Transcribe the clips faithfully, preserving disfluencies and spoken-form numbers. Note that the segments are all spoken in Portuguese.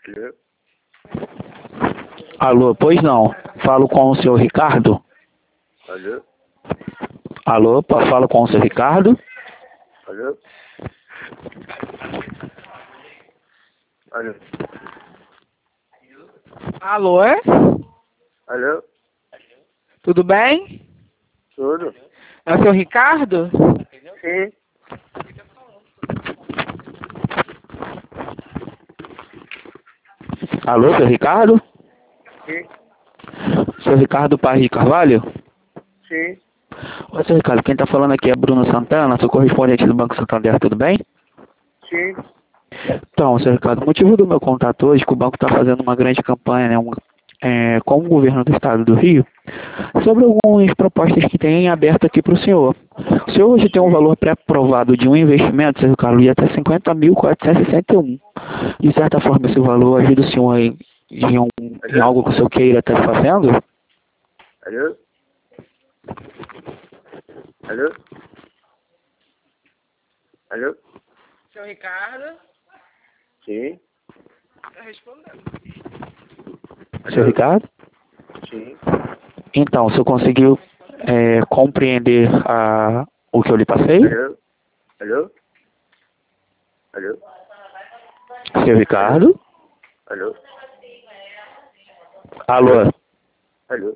Alô? Alô, pois não. Falo com o senhor Ricardo? Alô? Alô, pa- falo com o senhor Ricardo? Alô? Alô? Alô, é? Alô? Tudo bem? Tudo? É o seu Ricardo? Sim. Alô, senhor Ricardo? Sim. Senhor Ricardo Paz de Carvalho? Sim. Oi, senhor Ricardo, quem tá falando aqui é Bruno Santana, sou correspondente do Banco Santander, tudo bem? Sim. Então, senhor Ricardo, o motivo do meu contato hoje é que o banco está fazendo uma grande campanha, né, uma, é, com o governo do estado do Rio, sobre algumas propostas que tem aberto aqui para o senhor. O senhor hoje tem um valor pré-aprovado de um investimento, senhor Ricardo, de até cinquenta mil quatrocentos e sessenta e um. De certa forma, esse valor ajuda o senhor em, em, um, em Alô? algo que o senhor queira estar fazendo? Alô? Alô? Alô? Seu Ricardo? Sim. Tá respondendo. Senhor Ricardo? Sim. Então, o senhor conseguiu é, compreender a, o que eu lhe passei? Alô? Alô? Alô? Senhor Ricardo? Alô? Alô? Alô?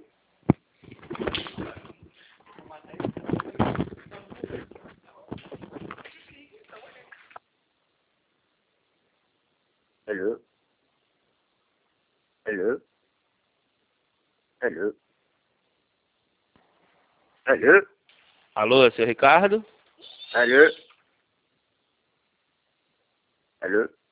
Alô? Alô? Alô? Alô? Alô, senhor Ricardo? Alô? Alô?